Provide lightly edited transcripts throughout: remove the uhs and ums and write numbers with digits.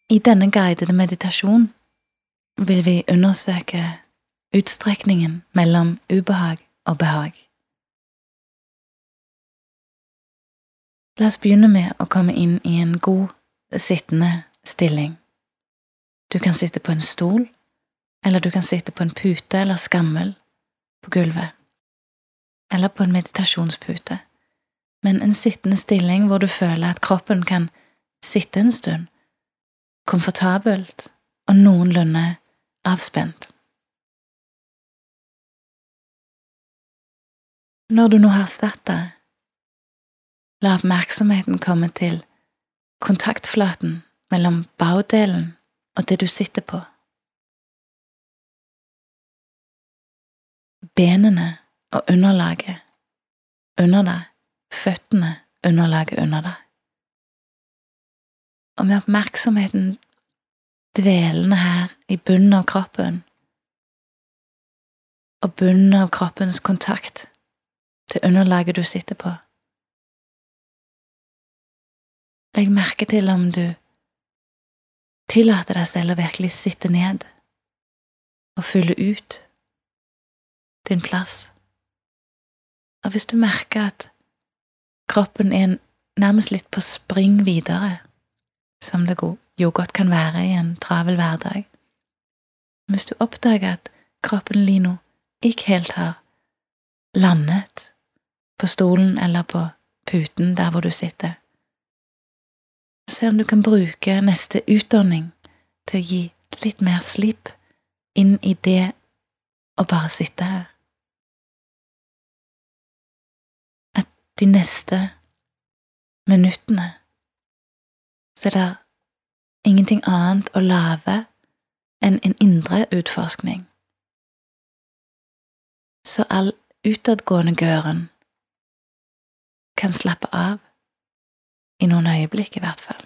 I denne guidede meditasjon vil vi undersøke utstrekningen mellom ubehag og behag. La oss begynne med å komme inn i en god, sittende stilling. Du kan sitte på en stol, eller du kan sitte på en pute eller skammel på gulvet, eller på en meditasjonspute, men en sittende stilling hvor du føler at kroppen kan sitte en stund, komfortabelt og noenlunde avspent. Når du nå har satt deg, la oppmerksomheten komme til kontaktflaten mellom baudelen og det du sitter på. Benene og underlaget under deg, føttene underlaget under deg. Og med oppmerksomheten dvelende her i bunnen av kroppen, og bunnen av kroppens kontakt til underlaget du sitter på. Legg merke til om du tillater deg selv å virkelig sitte ned og fylle ut din plass. Og hvis du merker at kroppen er nærmest litt på spring videre, som det jo godt kan være i en travel hverdag, hvis du oppdager at kroppen Lino ikke helt har landet på stolen eller på puten der hvor du sitter, se om du kan bruke neste utånding til å gi litt mer slipp inn i det å bare sitte her. At de neste minuttene så er det ingenting annet å lage enn en indre utforskning. Så all utadgående gøren kan slappe av i noen øyeblikk i hvert fall.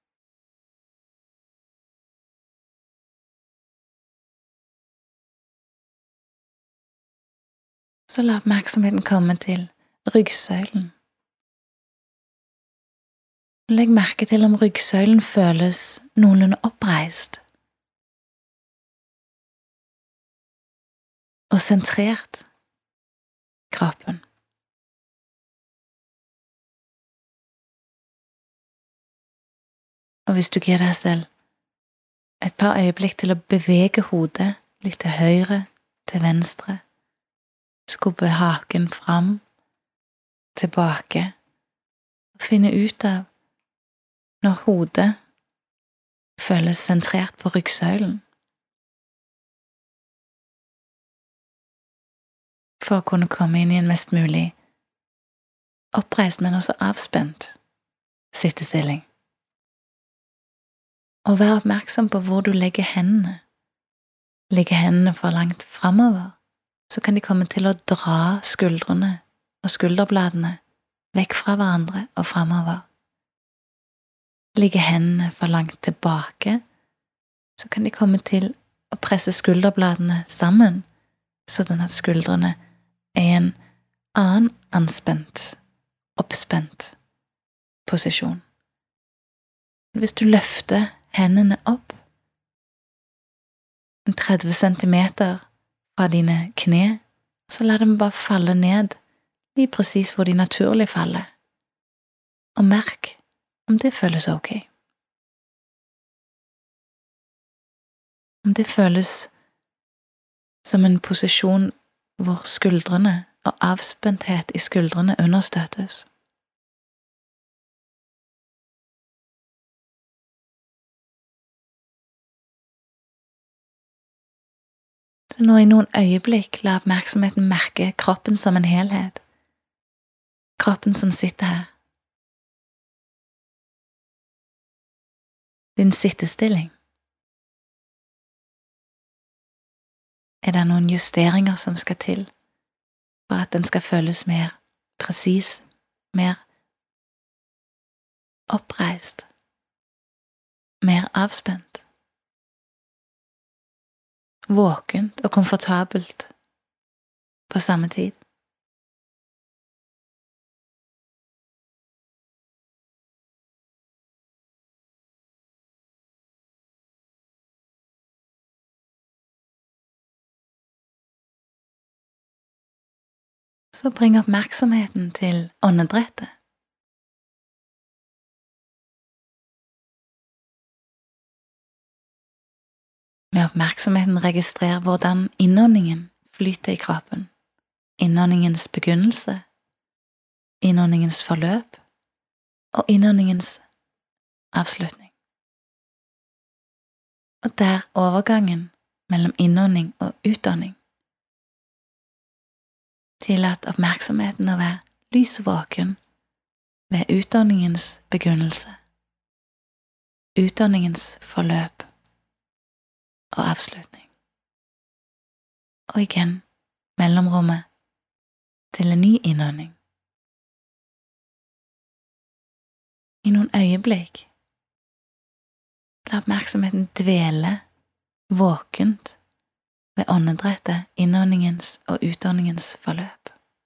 Så la oppmerksomheten komme til ryggsøylen. Legg merke til om ryggsøylen føles noenlunde oppreist og sentrert kroppen. Og hvis du gir deg selv et par øyeblikk til å bevege hodet litt til høyre, til venstre, skubbe haken fram, tilbake, og finne ut av når hodet føles sentrert på ryggsøylen. For å kunne komme inn i en mest mulig oppreist, men også avspent sittestilling. Og vær oppmerksom på hvor du legger hendene. Ligger hendene for langt fremover, så kan de komme til å dra skuldrene og skulderbladene vekk fra hverandre og fremover. Ligger hendene for langt tilbake, så kan de komme til å presse skulderbladene sammen, sånn at skuldrene er i en annen anspent, oppspent posisjon. Hvis du løfter hendene opp 30 centimeter fra dine kne, så la dem bare falle ned i presis hvor de naturlig faller, og merk om det føles ok. Om det føles som en posisjon hvor skuldrene og avspenthet i skuldrene understøttes. Så nå i noen øyeblikk la oppmerksomheten merke kroppen som en helhet. Kroppen som sitter her. Din sittestilling. Er det noen justeringer som skal til for at den skal føles mer presis, mer oppreist, mer avspent? Våkent og komfortabelt på samme tid. Så bring oppmerksomheten til åndedrettet. Med oppmerksomheten registrer hvordan innåndingen flyter i kroppen, innåndingens begynnelse, innåndingens forløp og innåndingens avslutning. Og der overgangen mellom innånding og utånding. Tillat oppmerksomheten å være lysvåken ved utåndingens begynnelse, utåndingens forløp og avslutning. Og igjen mellomrommet til en ny innånding. I noen øyeblikk la oppmerksomheten dvele våkent ved åndedrettet, innåndingens og utåndingens forløp.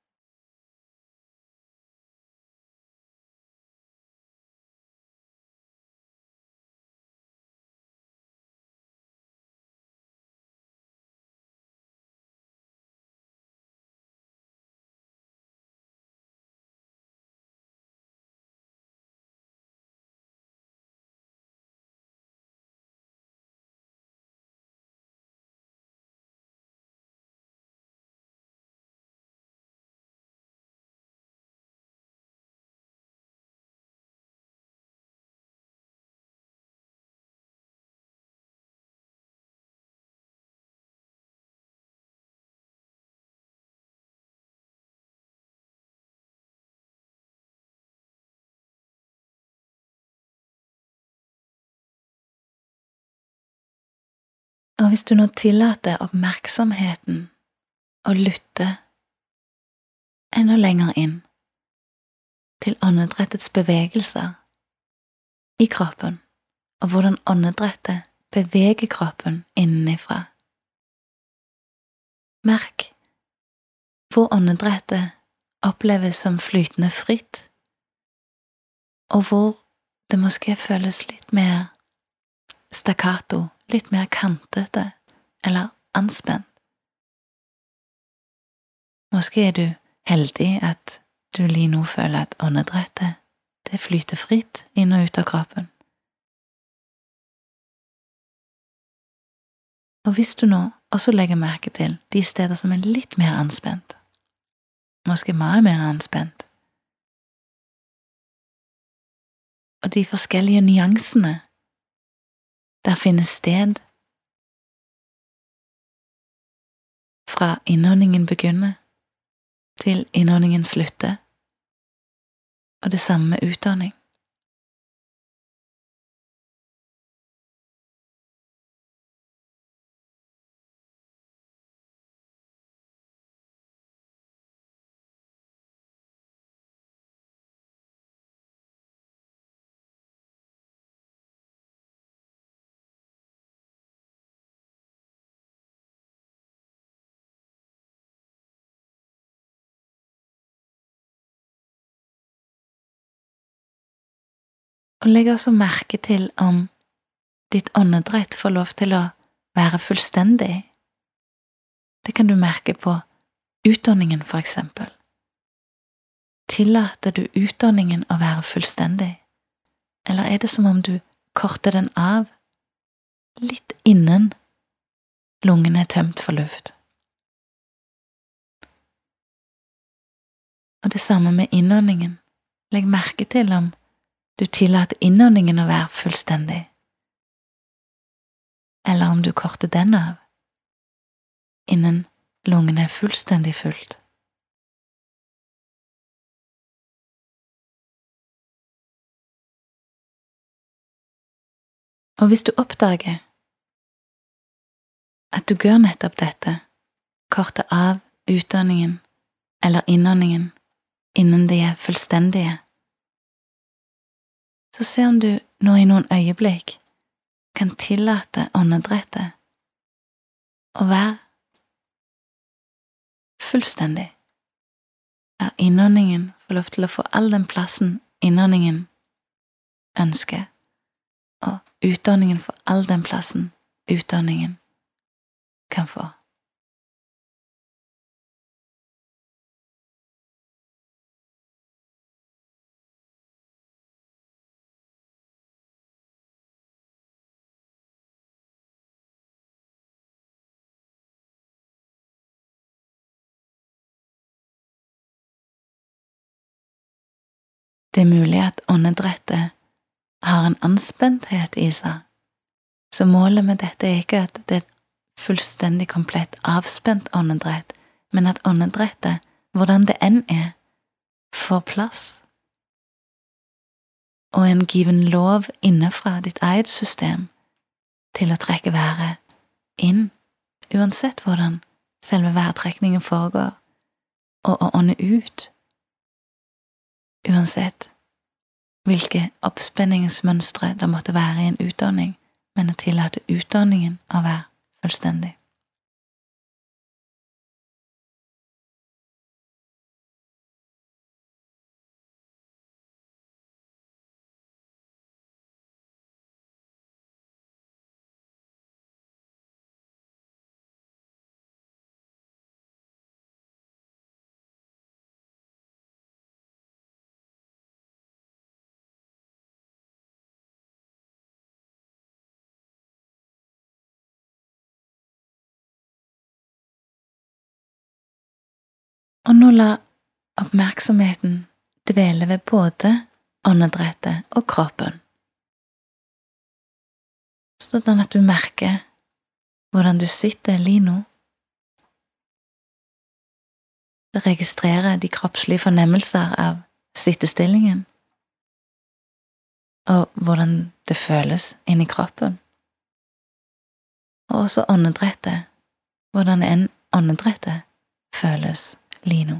Og hvis du nå tillater oppmerksomheten å lytte enda lenger inn til åndedrettets bevegelser i kroppen, og hvordan åndedrettet beveger kroppen innenfra. Merk hvor åndedrettet oppleves som flytende fritt, og hvor det måske føles litt mer stakkato, litt mer kantete eller anspent. Måske er du heldig at du lige nå føler at åndedrettet det flyter fritt inn og ut av kroppen. Og hvis du nå også legger merke til de steder som er litt mer anspent, måske mye mer anspent, og de forskjellige nyansene der finnes sted fra innåndingen begynner til innåndingen slutter, og det samme med utånding. Og legg også merke til om ditt åndedrett får lov til å være fullstendig. Det kan du merke på utåndingen for eksempel. Tillater du utåndingen å være fullstendig, eller er det som om du korter den av litt innen lungene er tømt for luft? Og det samme med innåndingen. Legg merke til om du tillater innåndingen å være fullstendig, eller om du korter den av innen lungene er fullstendig fullt. Og hvis du oppdager at du gjør nettopp dette, korter av utåndingen eller innåndingen innen de er fullstendige, så se om du nå i noen øyeblikk kan tillate åndedrettet å være fullstendig. Der innåndingen får lov til å få all den plassen innåndingen ønsker, og utåndingen får all den plassen utåndingen kan få. Det er mulig at åndedrettet har en anspenthet i seg, så målet med dette er ikke at det er et fullstendig komplett avspent åndedrett, men at åndedrettet, hvordan det enn er, får plass. Og en given lov innenfra ditt eget system til å trekke været inn, uansett hvordan selve værtrekningen foregår, og å ånde ut, uansett hvilke oppspenningsmønstre det måtte være i en utdanning, men å tillate utdanningen å være fullstendig. Og nå la oppmerksomheten dvele ved både åndedrettet og kroppen, sånn at du merker hvordan du sitter nå. Registrerer de kroppslige fornemmelser av sittestillingen, og hvordan det føles inni kroppen. Og også åndedrettet, hvordan enn åndedrettet føles nå.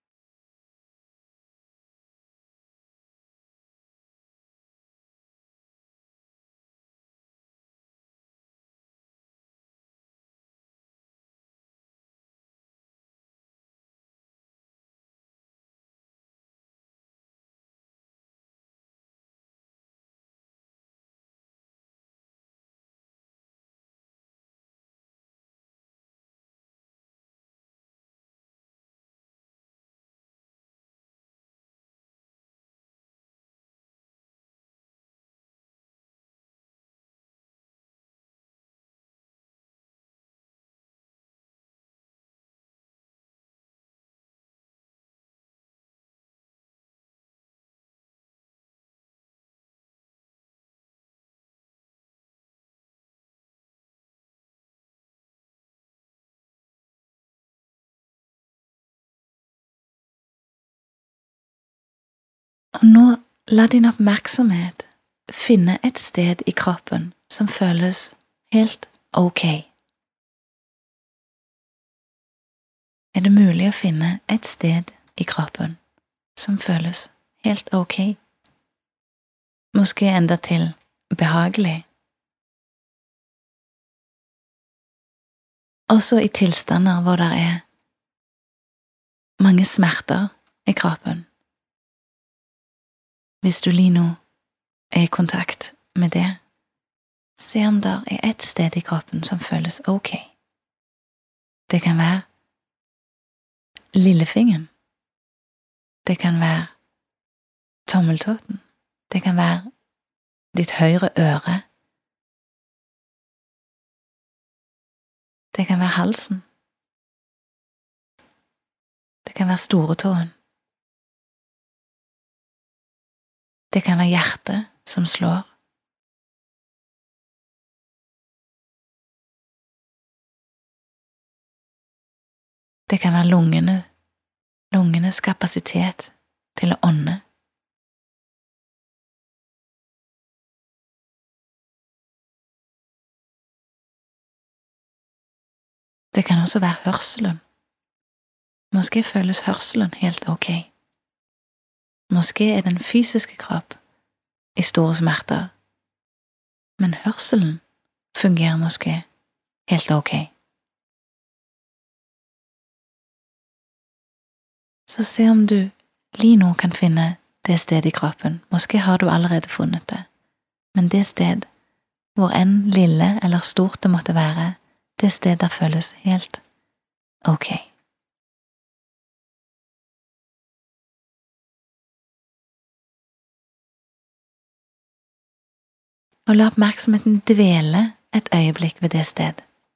Og nå la din oppmerksomhet finne et sted i kroppen som føles helt ok. Er det mulig å finne et sted i kroppen som føles helt ok? Måske enda til behagelig. Også i tilstander hvor det er mange smerter i kroppen. Hvis du nå er i kontakt med det, se om det er et sted i kroppen som føles ok. Det kan være lillefingeren. Det kan være tommeltotten. Det kan være ditt høyre øre. Det kan være halsen. Det kan være storetåen. Det kan være hjertet som slår. Det kan være lungenes kapasitet til å ånde. Det kan også være hørselen. Måske føles hørselen helt ok. Måske er den fysiske kropp i store smerter, men hørselen fungerer måske helt ok. Så se om du nå kan finne det stedet i kroppen. Måske har du allerede funnet det, men det sted, hvor enn lille eller stort det måtte være, det stedet føles helt ok. Og la oppmerksomheten dvele et øyeblikk ved det sted.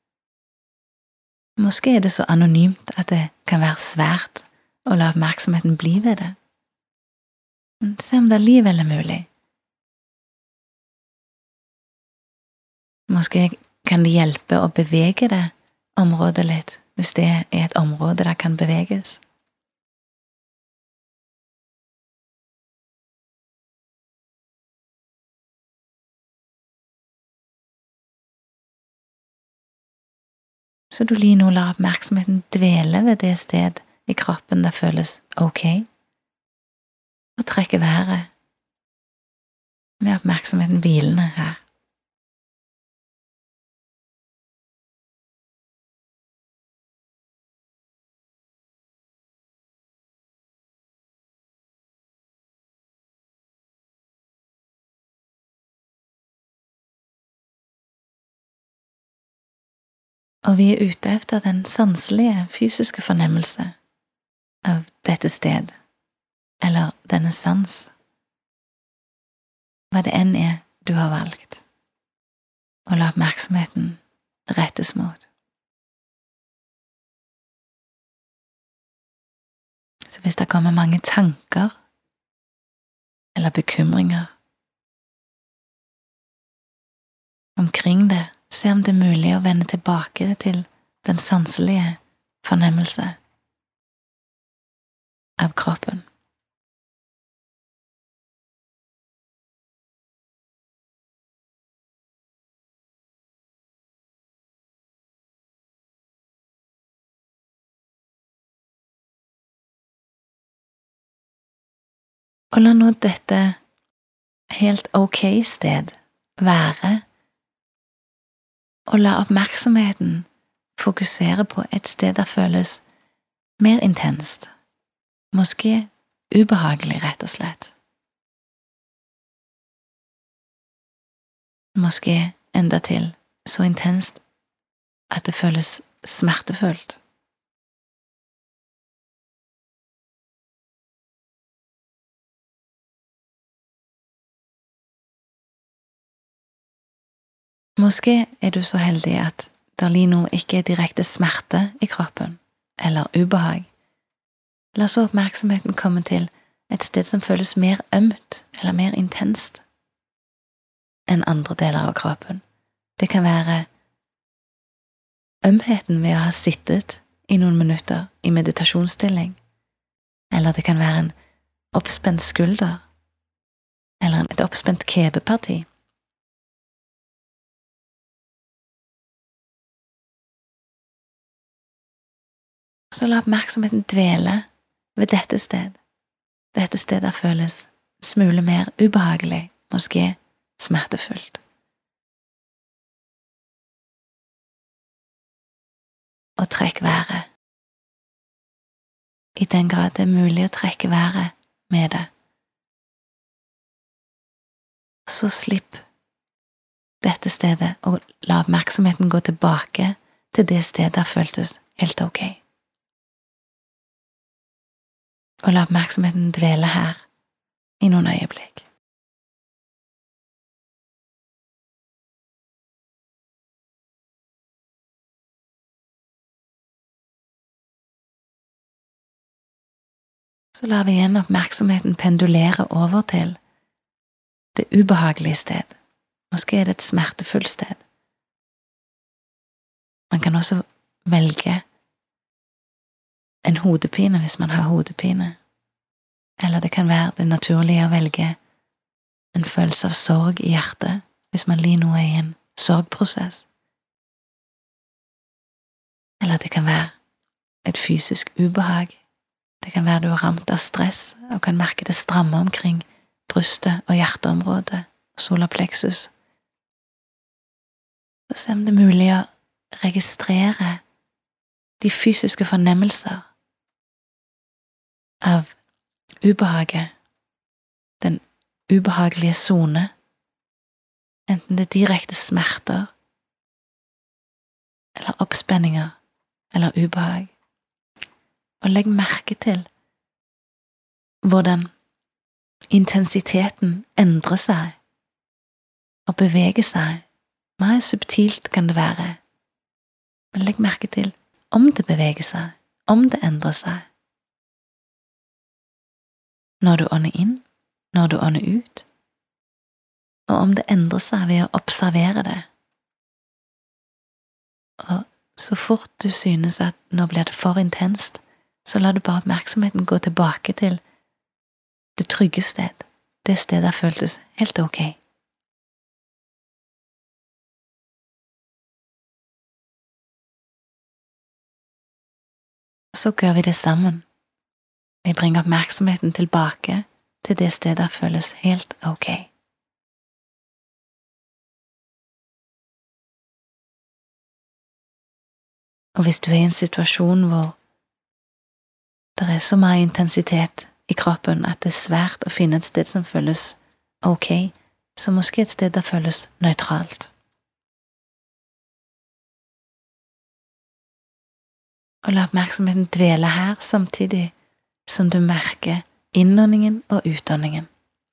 Måske er det så anonymt at det kan være svært å la oppmerksomheten bli ved det. oppmerksomheten. Se om det likevel mulig. Måske kan det hjelpe å bevege det området litt, hvis det er et område der kan beveges. Så du lige nå lar oppmerksomheten dvele ved det sted i kroppen det føles ok, og trekke været med oppmerksomheten hvilende her. Og vi er ute efter den sanselige, fysiske fornemmelse av dette sted, eller denne sans, hva det enn er du har valgt, og la oppmerksomheten rettes mot. Så hvis det kommer mange tanker eller bekymringer omkring det, se om det er mulig å vende tilbake til den sanselige fornemmelse av kroppen. Og la nå dette helt ok sted være, og la oppmerksomheten fokusere på et sted der føles mer intenst, måske ubehagelig rett og slett. Måske enda til så intenst at det føles smertefullt. Måske er du så heldig at der lige nå ikke er direkte smerte i kroppen, eller ubehag. La så oppmerksomheten komme til et sted som føles mer ømt eller mer intenst enn andre deler av kroppen. Det kan være ømheten ved å ha sittet i noen minutter i meditasjonsstilling, eller det kan være en oppspent skulder, eller et oppspent kebeparti. Så la oppmerksomheten dvele ved dette sted. Dette stedet føles smule mer ubehagelig, måske smertefullt. Og trekk været. I den grad det er mulig å trekke været med det. Så slipp dette stedet og la oppmerksomheten gå tilbake til det stedet der føltes helt ok. Og la oppmerksomheten dvele her i noen øyeblikk. Så lar vi igjen oppmerksomheten pendulere over til det ubehagelige sted. Måske er det et smertefullt sted. Man kan også velge en hodepine hvis man har hodepine. Eller det kan være det naturlige å velge en følelse av sorg i hjertet hvis man lige nå er i en sorgprosess. Eller det kan være et fysisk ubehag. Det kan være du er ramt av stress og kan merke det stramme omkring brystet og hjerteområdet og solarplexus. Så se om det er mulig å registrere de fysiske fornemmelser av ubehaget, den ubehagelige zone, enten det er direkte smerter, eller oppspenninger, eller ubehag. Og legg merke til hvordan intensiteten endrer seg og beveger seg. Meget subtilt kan det være, men legg merke til om det beveger seg, om det endrer seg. Når du ånder inn, når du ånder ut, og om det endrer seg ved å observere det. Og så fort du synes at nå blir det for intenst, så la du bare oppmerksomheten gå tilbake til det trygge sted, det stedet føltes helt ok. Så gjør vi det sammen. Vi bringer oppmerksomheten tilbake til det stedet føles helt ok. Og hvis du er i en situasjon hvor det er så mye intensitet i kroppen at det er svært å finne et sted som føles ok, så måske et sted der føles nøytralt. Og la oppmerksomheten dvele her samtidig som du merker innåndingen og utåndingen.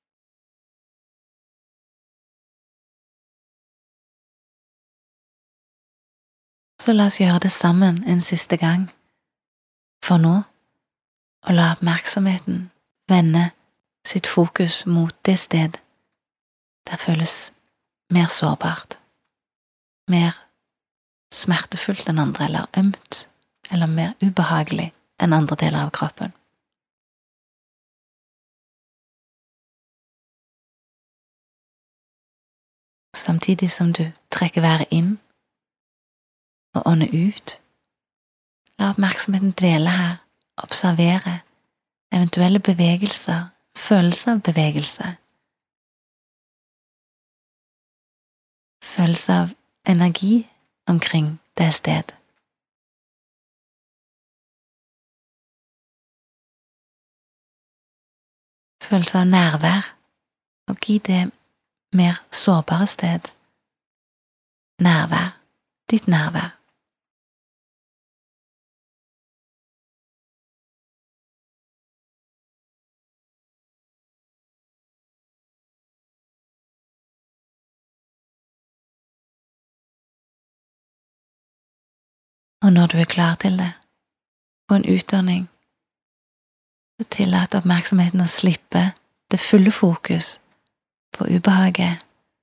Så la oss gjøre det sammen en siste gang. For nå, og la oppmerksomheten vende sitt fokus mot det sted der føles mer sårbart, mer smertefullt enn andre, eller ømt, eller mer ubehagelig enn andre deler av kroppen. Samtidig som du trekker været inn og ånder ut, la oppmerksomheten dvele her, observere eventuelle bevegelser, følelse av bevegelse, følelse av energi omkring det sted. Følelse av nærvær, og gi det mer sårbare sted nærvær, ditt nærvær. Og når du er klar til det, på en utdanning, så tillat oppmerksomheten å slippe det fulle fokus på ubehaget,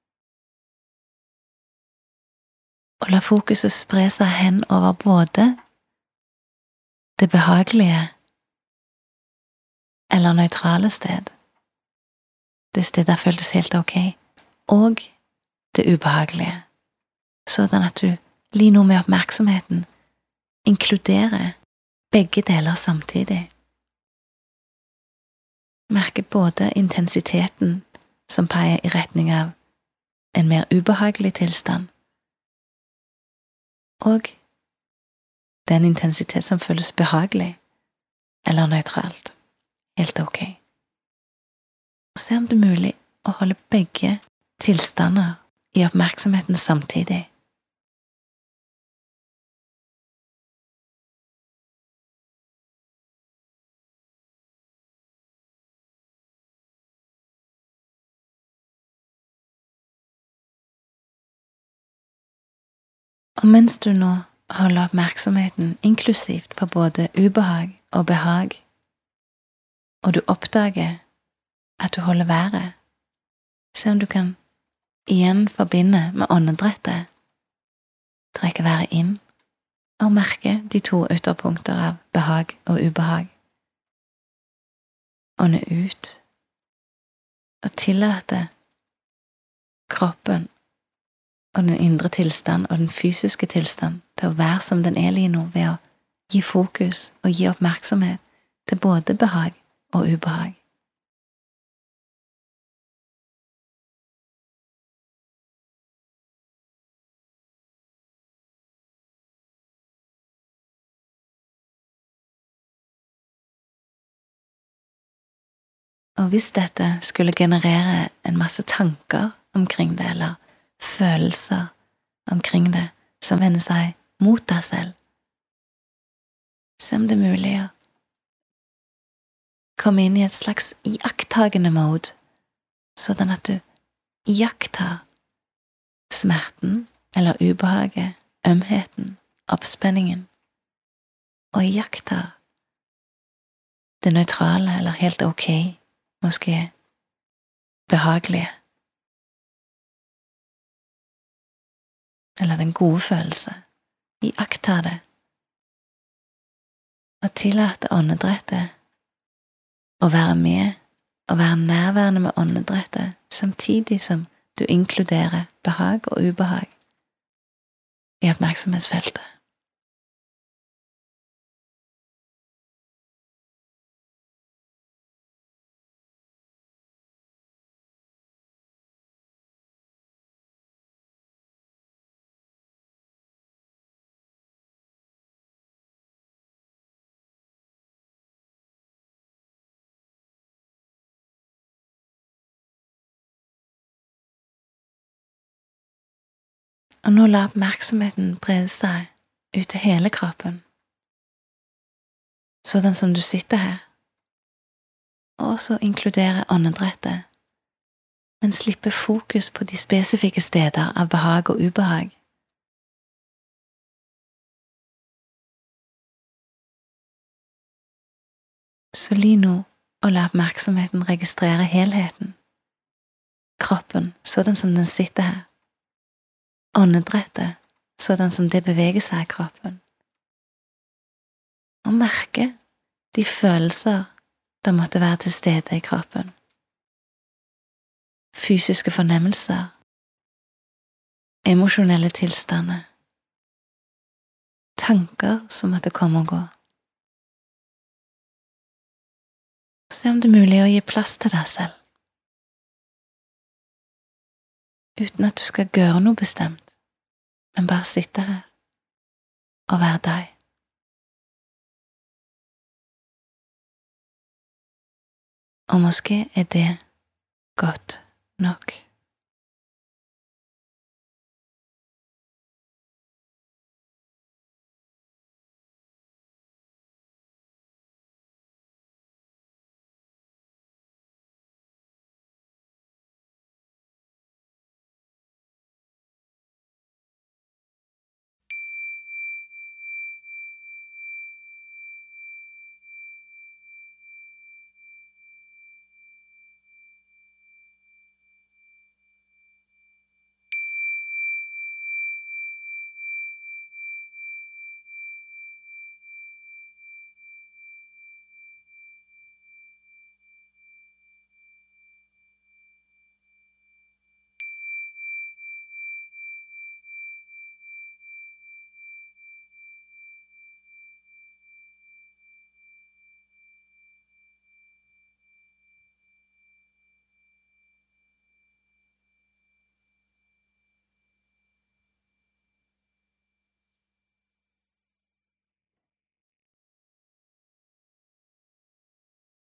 og la fokuset spre seg hen over både det behagelige eller nøytrale sted, det stedet der føltes helt ok, og det ubehagelige, sånn at du blir noe med oppmerksomheten, inkluderer begge deler samtidig. Merke både intensiteten som peier i retning av en mer ubehagelig tilstand, og den intensitet som føles behagelig eller nøytralt, helt ok. Og se om det er mulig å holde begge tilstander i oppmerksomheten samtidig. Og mens du nå holder oppmerksomheten inklusivt på både ubehag og behag, og du oppdager at du holder været, se om du kan igjen forbinde med åndedrettet, trekke været inn og merke de to ytterpunkter av behag og ubehag. Ånde ut og tillate kroppen og den indre tilstand og den fysiske tilstand til å være som den er lige nå ved å gi fokus og gi oppmerksomhet til både behag og ubehag. Og hvis dette skulle generere en masse tanker omkring det, eller følelser omkring det som vender seg mot deg selv, se om det er mulig å komme inn i et slags iakttagende mode, sånn at du iakttar smerten eller ubehaget, ømheten, oppspenningen, og iakttar det nøytrale eller helt ok, måske behagelige. Eller den gode følelse. Iaktta det. Og tillate åndedrettet å være med, og være nærværende med åndedrettet, samtidig som du inkluderer behag og ubehag i oppmerksomhetsfeltet. Og nå la oppmerksomheten brede seg ut til hele kroppen, sådan som du sitter her, og også inkludere åndedrettet, men slippe fokus på de spesifikke steder av behag og ubehag. Så li nå og la oppmerksomheten registrere helheten, kroppen sådan som den sitter her, åndedrettet sådan som det beveger seg i kroppen, og merke de følelser der måtte være til stede i kroppen, fysiske fornemmelser, emosjonelle tilstander, tanker som måtte komme og gå. Se om det er mulig å gi plass til deg selv, uten at du skal gjøre noe bestemt, men bare sitte her og være deg. Og måske er det godt nok.